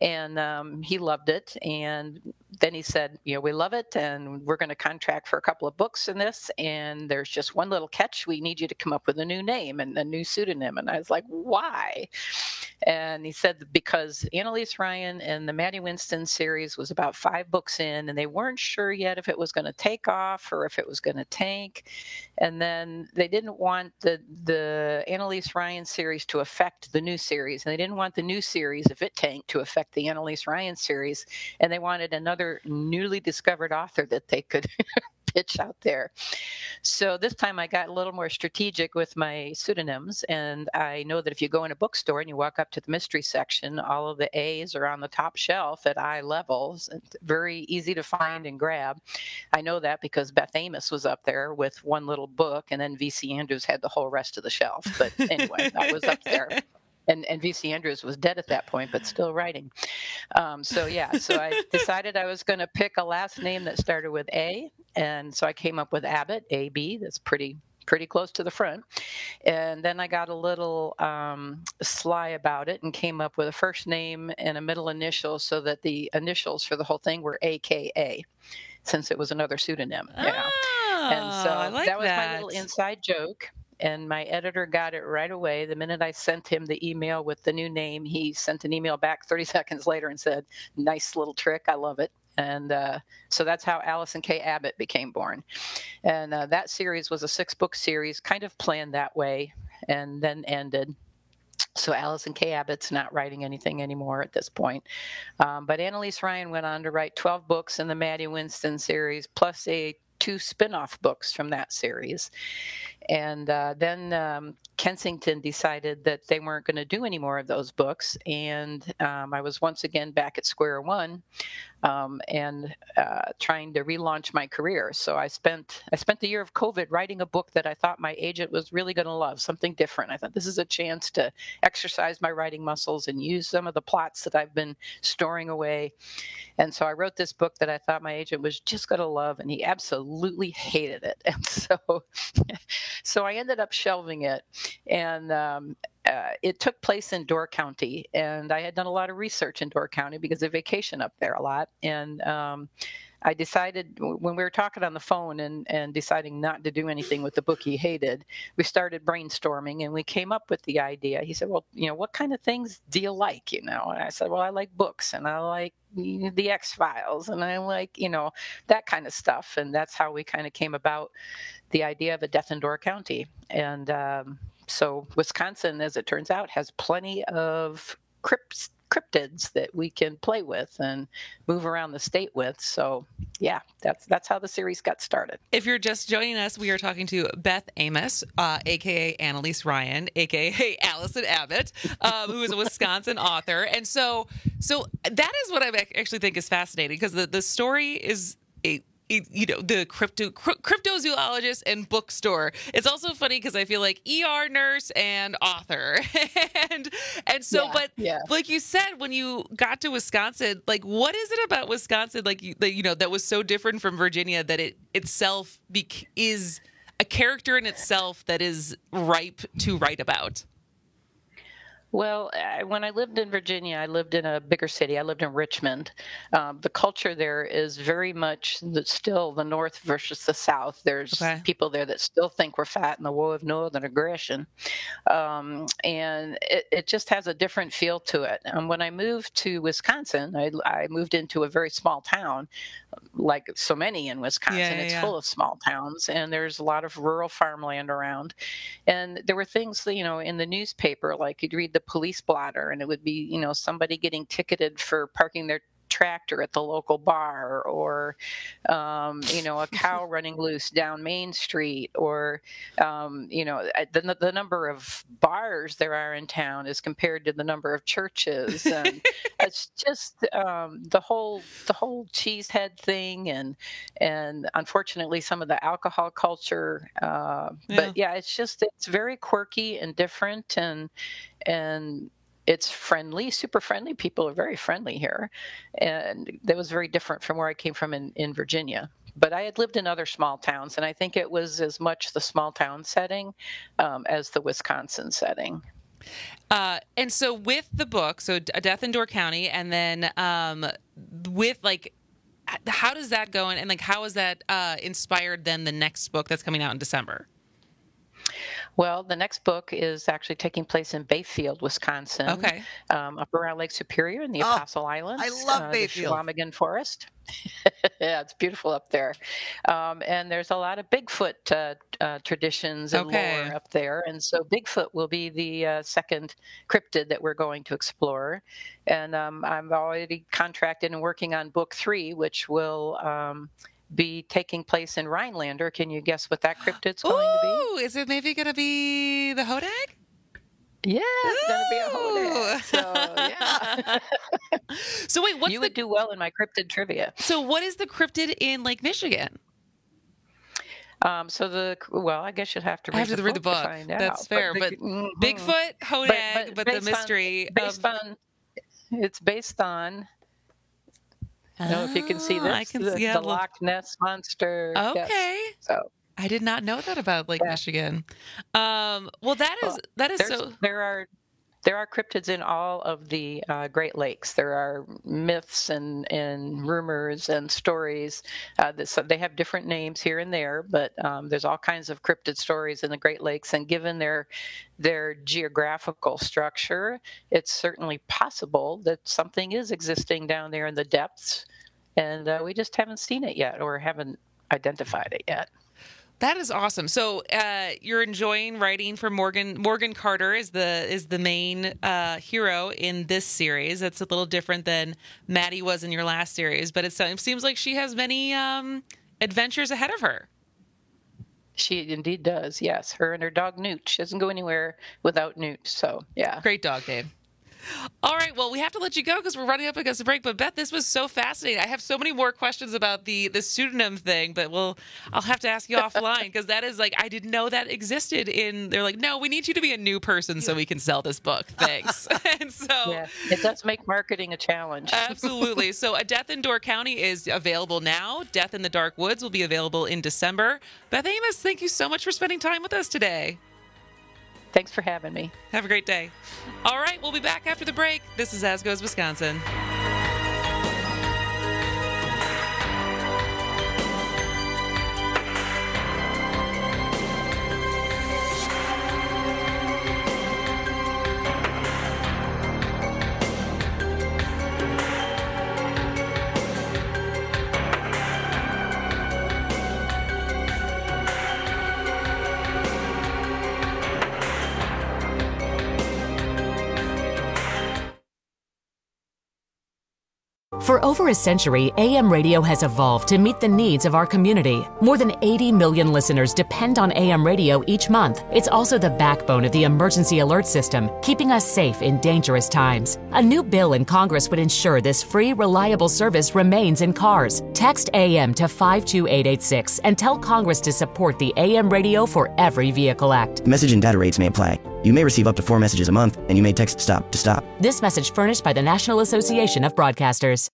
And he loved it. And then he said, we love it. And we're going to contract for a couple of books in this. And there's just one little catch. We need you to come up with a new name and a new pseudonym. And I was like, why? And he said, because Annalise Ryan and the Maddie Winston series was about 5 books in, and they weren't sure yet if it was going to take off or if it was going to tank. And then they didn't want the Annalise Ryan series to affect the new series. And they didn't want the new series, if it tanked, to affect the Annalise Ryan series. And they wanted another newly discovered author that they could pitch out there. So this time I got a little more strategic with my pseudonyms. And I know that if you go in a bookstore and you walk up to the mystery section, all of the A's are on the top shelf at eye levels. It's very easy to find and grab. I know that because Beth Amos was up there with one little book, and then V.C. Andrews had the whole rest of the shelf. But anyway, I was up there. And V.C. Andrews was dead at that point, but still writing. So I decided I was going to pick a last name that started with A. And so I came up with Abbott, A-B. That's pretty close to the front. And then I got a little sly about it and came up with a first name and a middle initial so that the initials for the whole thing were AKA, since it was another pseudonym. And so I like that was that. my little inside joke. And my editor got it right away. The minute I sent him the email with the new name, he sent an email back 30 seconds later and said, nice little trick. I love it. And so that's how Allison K. Abbott became born. And that series was a 6-book series, kind of planned that way, and then ended. So Allison K. Abbott's not writing anything anymore at this point. But Annalise Ryan went on to write 12 books in the Maddie Winston series, plus 2 spin-off books from that series. And then Kensington decided that they weren't going to do any more of those books. And I was once again back at square one and trying to relaunch my career. So I spent the year of COVID writing a book that I thought my agent was really going to love, something different. I thought this is a chance to exercise my writing muscles and use some of the plots that I've been storing away. And so I wrote this book that I thought my agent was just going to love, and he absolutely hated it. And so I ended up shelving it. And it took place in Door County, and I had done a lot of research in Door County because I vacation up there a lot. And I decided, when we were talking on the phone and deciding not to do anything with the book he hated, we started brainstorming, and we came up with the idea. He said, well, what kind of things do you like? And I said, well, I like books, and I like the X-Files, and I like, that kind of stuff. And that's how we kind of came about the idea of A Death in Door County. And so Wisconsin, as it turns out, has plenty of cryptids that we can play with and move around the state with. So yeah, that's how the series got started. If you're just joining us, we are talking to Beth Amos, aka Annalise Ryan, aka Allison Abbott, who is a Wisconsin author. And so that is what I actually think is fascinating, because the story is the cryptozoologist and bookstore. It's also funny because I feel like ER nurse and author. and so, like you said, when you got to Wisconsin, like, what is it about Wisconsin, that was so different from Virginia that it itself is a character in itself that is ripe to write about? Well, when I lived in Virginia, I lived in a bigger city. I lived in Richmond. The culture there is very much still the North versus the South. There's people there that still think we're fat in the war of northern aggression. And it just has a different feel to it. And when I moved to Wisconsin, I moved into a very small town, like so many in Wisconsin. It's full of small towns, and there's a lot of rural farmland around. And there were things, in the newspaper, like you'd read the police blotter, and it would be, somebody getting ticketed for parking their tractor at the local bar, or a cow running loose down Main Street, or the number of bars there are in town as compared to the number of churches, and it's just the whole cheesehead thing, and unfortunately some of the alcohol culture, but yeah, it's very quirky and different, and it's friendly, super friendly. People are very friendly here. And that was very different from where I came from in Virginia. But I had lived in other small towns, and I think it was as much the small town setting as the Wisconsin setting. And so with the book, so A Death in Door County, and then with how does that go? And how is that inspired then the next book that's coming out in December? Well, the next book is actually taking place in Bayfield, Wisconsin. Okay. Up around Lake Superior in the Apostle Islands. I love Bayfield. The Chequamegon Forest. Yeah, it's beautiful up there. And there's a lot of Bigfoot traditions and lore up there. And so Bigfoot will be the second cryptid that we're going to explore. And I'm already contracted and working on book 3, which will be taking place in Rhinelander. Can you guess what that cryptid's going to be? Is it maybe going to be the Hodag? Yeah, it's going to be a Hodag. So, yeah. So wait, you would do well in my cryptid trivia. So what is the cryptid in Lake Michigan? I guess you'd have to read read the book. To find out. That's fair. But Bigfoot, Hodag, but the mystery. It's based on. I don't know if you can see this. I can see the Loch Ness Monster. Okay. Yes. So I did not know that about Lake Michigan. Well, that is so. There are cryptids in all of the Great Lakes. There are myths and rumors and stories. They have different names here and there, but there's all kinds of cryptid stories in the Great Lakes. And given their geographical structure, it's certainly possible that something is existing down there in the depths, and we just haven't seen it yet or haven't identified it yet. That is awesome. So you're enjoying writing for Morgan. Morgan Carter is the main hero in this series. It's a little different than Maddie was in your last series, but it seems like she has many adventures ahead of her. She indeed does, yes. Her and her dog, Newt. She doesn't go anywhere without Newt, so yeah. Great dog, Dave. All right, well, we have to let you go because we're running up against the break. But Beth, this was so fascinating. I have so many more questions about the pseudonym thing, but I'll have to ask you offline because that is I didn't know that existed. They're like, no, we need you to be a new person so we can sell this book. Thanks. And so yeah, it does make marketing a challenge. Absolutely. So A Death in Door County is available now. Death in the Dark Woods will be available in December. Beth Amos, thank you so much for spending time with us today. Thanks for having me. Have a great day. All right, we'll be back after the break. This is As Goes Wisconsin. For over a century, AM radio has evolved to meet the needs of our community. More than 80 million listeners depend on AM radio each month. It's also the backbone of the emergency alert system, keeping us safe in dangerous times. A new bill in Congress would ensure this free, reliable service remains in cars. Text AM to 52886 and tell Congress to support the AM Radio for Every Vehicle Act. Message and data rates may apply. You may receive up to 4 messages a month, and you may text STOP to stop. This message furnished by the National Association of Broadcasters.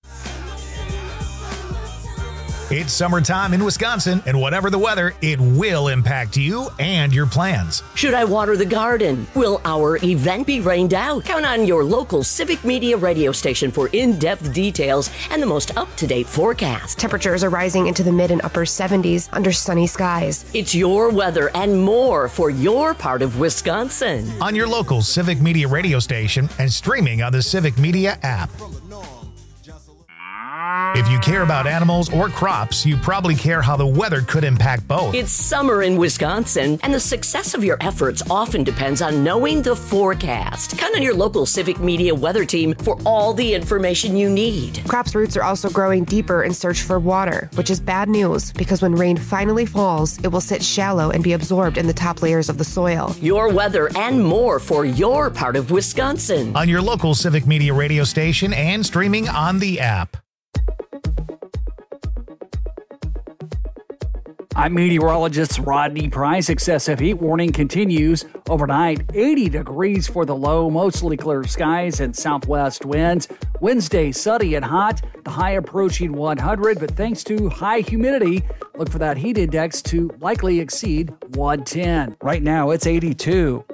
It's summertime in Wisconsin, and whatever the weather, it will impact you and your plans. Should I water the garden? Will our event be rained out? Count on your local Civic Media radio station for in-depth details and the most up-to-date forecast. Temperatures are rising into the mid and upper 70s under sunny skies. It's your weather and more for your part of Wisconsin. On your local Civic Media radio station and streaming on the Civic Media app. If you care about animals or crops, you probably care how the weather could impact both. It's summer in Wisconsin, and the success of your efforts often depends on knowing the forecast. Count on your local Civic Media weather team for all the information you need. Crops' roots are also growing deeper in search for water, which is bad news because when rain finally falls, it will sit shallow and be absorbed in the top layers of the soil. Your weather and more for your part of Wisconsin. On your local Civic Media radio station and streaming on the app. I'm meteorologist Rodney Price. Excessive heat warning continues. Overnight, 80 degrees for the low, mostly clear skies and southwest winds. Wednesday, sunny and hot, the high approaching 100, but thanks to high humidity, look for that heat index to likely exceed 110. Right now, it's 82.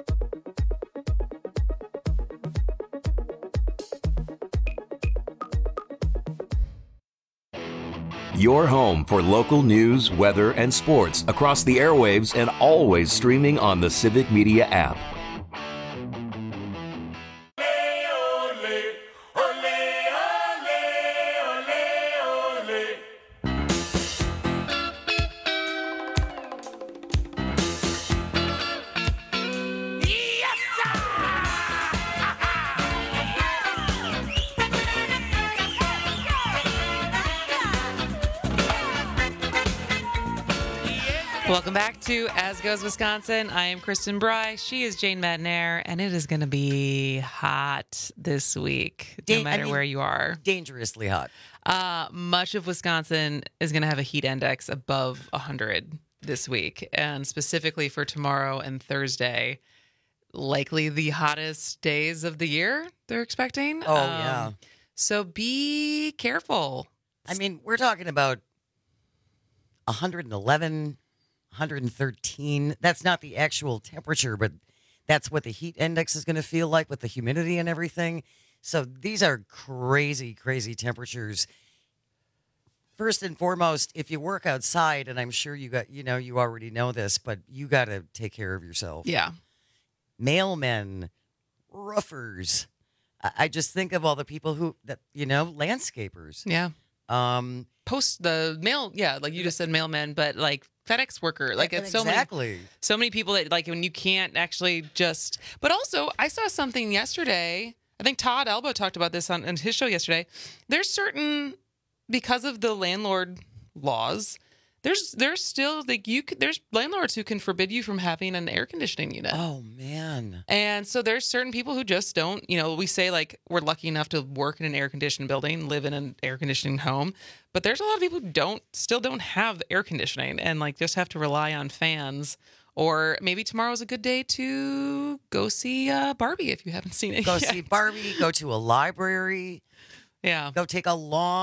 Your home for local news, weather, and sports across the airwaves and always streaming on the Civic Media app. Welcome back to As Goes Wisconsin. I am Kristen Bry. She is Jane Madnair, and it is going to be hot this week, no matter where you are. Dangerously hot. Much of Wisconsin is going to have a heat index above 100 this week, and specifically for tomorrow and Thursday, likely the hottest days of the year they're expecting. Oh, yeah. So be careful. I mean, we're talking about 111, 113. That's not the actual temperature, but that's what the heat index is going to feel like with the humidity and everything. So these are crazy, crazy temperatures. First and foremost, if you work outside, and I'm sure you already know this, but you got to take care of yourself. Yeah. Mailmen, roofers. I just think of all the people landscapers. Yeah. Post the mail, like you just said, mailmen, but like FedEx worker, like it's so many people that like when you can't actually just. But also, I saw something yesterday. I think Todd Elbow talked about this on his show yesterday. There's certain, because of the landlord laws, there's still there's landlords who can forbid you from having an air conditioning unit. Oh man! And so there's certain people who just don't. We say like we're lucky enough to work in an air conditioned building, live in an air conditioning home, but there's a lot of people who still don't have air conditioning and like just have to rely on fans. Or maybe tomorrow's a good day to go see Barbie if you haven't seen it. Go see Barbie. Go to a library. Yeah. Go take a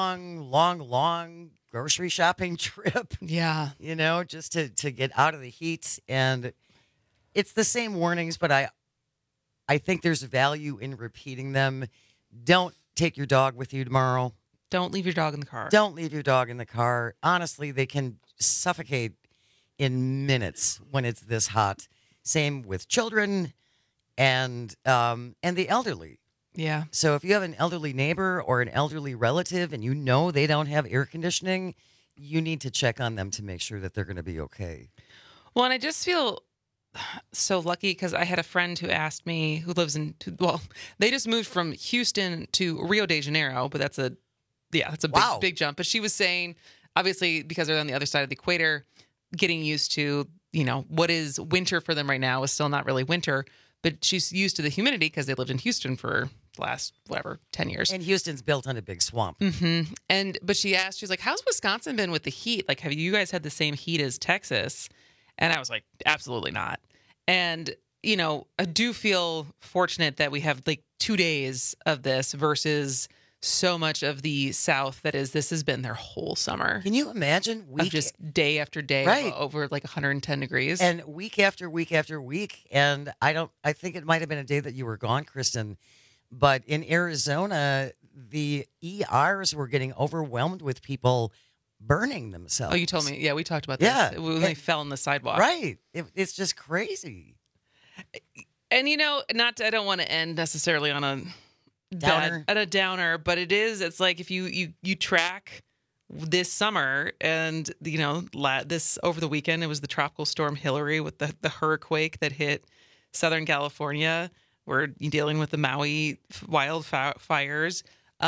long grocery shopping trip. Yeah. Just to get out of the heat. And it's the same warnings, but I think there's value in repeating them. Don't take your dog with you tomorrow. Don't leave your dog in the car. Don't leave your dog in the car. Honestly, they can suffocate in minutes when it's this hot. Same with children and the elderly. Yeah. So if you have an elderly neighbor or an elderly relative and they don't have air conditioning, you need to check on them to make sure that they're going to be okay. Well, and I just feel so lucky because I had a friend who asked me, who lives they just moved from Houston to Rio de Janeiro, but that's a big jump. But she was saying, obviously, because they're on the other side of the equator, getting used to, what is winter for them right now is still not really winter, but she's used to the humidity because they lived in Houston for the last, 10 years. And Houston's built on a big swamp. Mm-hmm. But she's like, how's Wisconsin been with the heat? Like, have you guys had the same heat as Texas? And I was like, absolutely not. And, I do feel fortunate that we have like 2 days of this versus so much of the South this has been their whole summer. Can you imagine just day after day over like 110 degrees and week after week after week? And I think it might have been a day that you were gone, Kristen, but in Arizona, the ERs were getting overwhelmed with people burning themselves. Oh, you told me. Yeah, we talked about this. Yeah. When they fell on the sidewalk. Right. It's just crazy. And, I don't want to end necessarily on a downer, but it's like if you track this summer. And, this over the weekend, it was the tropical storm Hillary with the hurricane that hit Southern California. We're dealing with the Maui wildfires.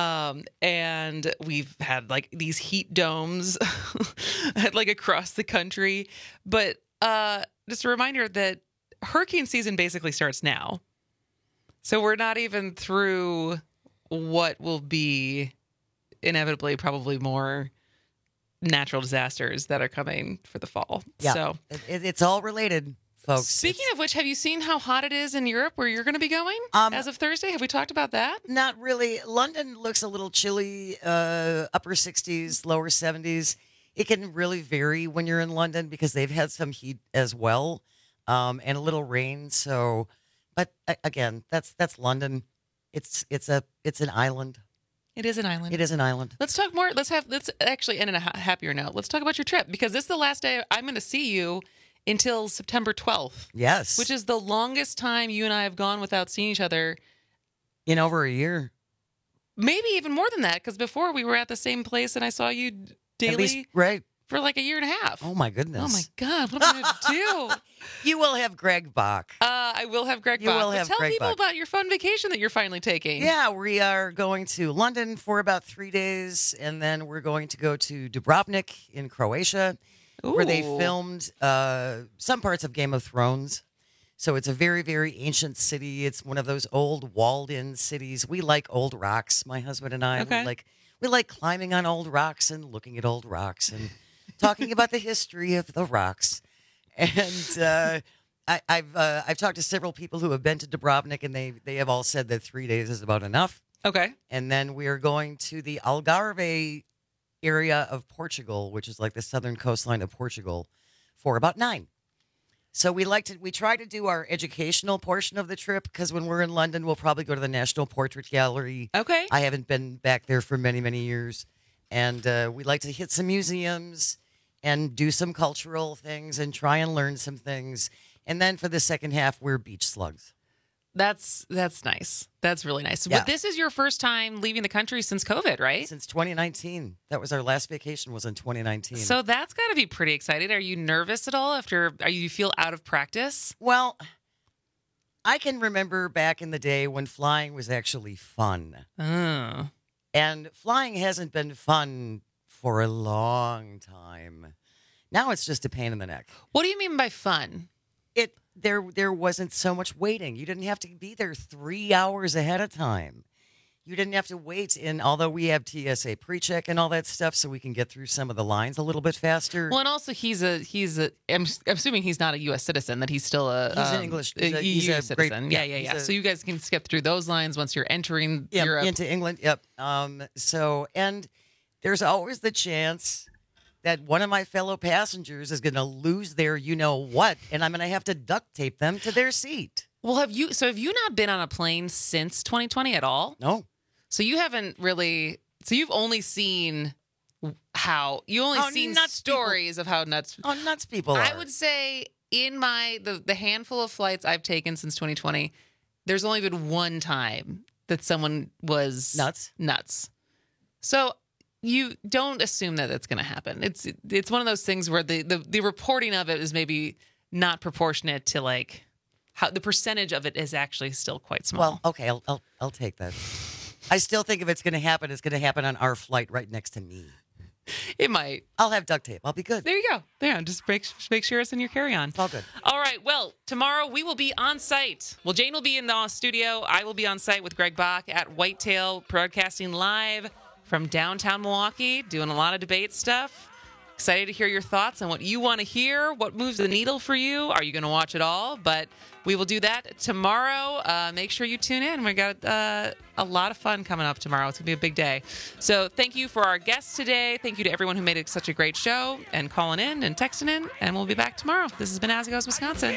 And we've had like these heat domes like across the country. But just a reminder that hurricane season basically starts now. So we're not even through what will be inevitably probably more natural disasters that are coming for the fall. Yeah, so it's all related, folks. Speaking of which, have you seen how hot it is in Europe where you're going to be going as of Thursday? Have we talked about that? Not really. London looks a little chilly, upper 60s, lower 70s. It can really vary when you're in London because they've had some heat as well, and a little rain. So, but again, that's London. It's an island. It is an island. It is an island. Let's talk more. Let's actually end on a happier note. Let's talk about your trip because this is the last day I'm going to see you until September 12th. Yes. Which is the longest time you and I have gone without seeing each other. In over a year. Maybe even more than that because before we were at the same place and I saw you daily. At least, right. For like a year and a half. Oh, my goodness. Oh, my God. What am I going to do? You will have Greg Bach. I will have Greg Bach. You will have tell Greg people Bach. about your fun vacation that you're finally taking. Yeah, we are going to London for about 3 days, and then we're going to go to Dubrovnik in Croatia, where they filmed some parts of Game of Thrones. So it's a very, very ancient city. It's one of those old walled-in cities. We like old rocks, my husband and I. Okay. We like climbing on old rocks and looking at old rocks and talking about the history of the rocks. And I've talked to several people who have been to Dubrovnik, and they have all said that 3 days is about enough. Okay. And then we are going to the Algarve area of Portugal, which is like the southern coastline of Portugal, for about 9. So we try to do our educational portion of the trip because when we're in London, we'll probably go to the National Portrait Gallery. Okay. I haven't been back there for many, many years. And we like to hit some museums and do some cultural things and try and learn some things. And then for the second half, we're beach slugs. That's nice. That's really nice. Yeah. But this is your first time leaving the country since COVID, right? Since 2019. That was our last vacation was in 2019. So that's got to be pretty exciting. Are you nervous at all you feel out of practice? Well, I can remember back in the day when flying was actually fun. Oh. And flying hasn't been fun for a long time. Now it's just a pain in the neck. What do you mean by fun? There wasn't so much waiting. You didn't have to be there 3 hours ahead of time. You didn't have to wait although we have TSA pre-check and all that stuff so we can get through some of the lines a little bit faster. Well, and also I'm assuming he's not a U.S. citizen, that he's still he's an English he's a citizen. Great, Yeah. So you guys can skip through those lines once you're entering Europe. Into England. Yep. And there's always the chance that one of my fellow passengers is going to lose their you-know-what, and I'm going to have to duct tape them to their seat. Well, have you not been on a plane since 2020 at all? No. So you haven't really. So you've only seen stories of how nuts. Oh, nuts people are. I would say in the handful of flights I've taken since 2020, there's only been one time that someone was nuts. So you don't assume that that's going to happen. It's one of those things where the reporting of it is maybe not proportionate to like how the percentage of it is actually still quite small. Well, okay, I'll take that. I still think if it's going to happen, it's going to happen on our flight right next to me. It might. I'll have duct tape. I'll be good. There you go. There, just make sure it's in your carry-on. It's all good. All right. Well, tomorrow we will be on site. Well, Jane will be in the studio. I will be on site with Greg Bach at Whitetail, broadcasting live from downtown Milwaukee, doing a lot of debate stuff. Excited to hear your thoughts on what you want to hear. What moves the needle for you? Are you going to watch it all? But we will do that tomorrow. Make sure you tune in. We got a lot of fun coming up tomorrow. It's going to be a big day. So thank you for our guests today. Thank you to everyone who made it such a great show and calling in and texting in. And we'll be back tomorrow. This has been As It Goes Wisconsin.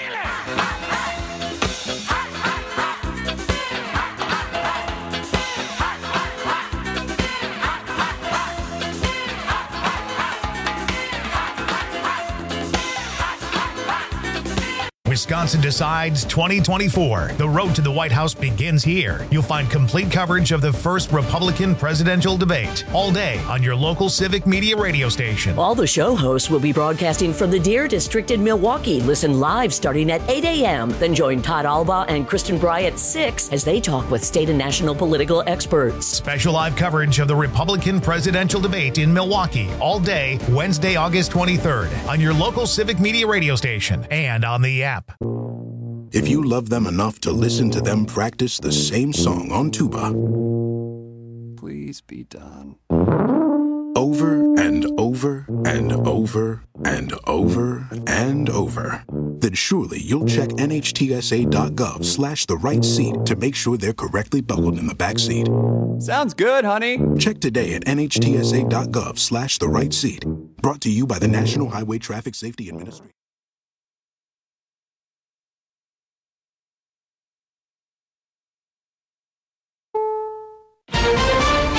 Wisconsin Decides 2024. The road to the White House begins here. You'll find complete coverage of the first Republican presidential debate all day on your local Civic Media radio station. All the show hosts will be broadcasting from the Deer District in Milwaukee. Listen live starting at 8 a.m. Then join Todd Alba and Kristen Bry at 6 as they talk with state and national political experts. Special live coverage of the Republican presidential debate in Milwaukee all day, Wednesday, August 23rd on your local Civic Media radio station and on the app. If you love them enough to listen to them practice the same song on tuba, please be done. Over and over and over and over and over, then surely you'll check NHTSA.gov/the right seat to make sure they're correctly buckled in the back seat. Sounds good, honey. Check today at NHTSA.gov/the right seat. Brought to you by the National Highway Traffic Safety Administration.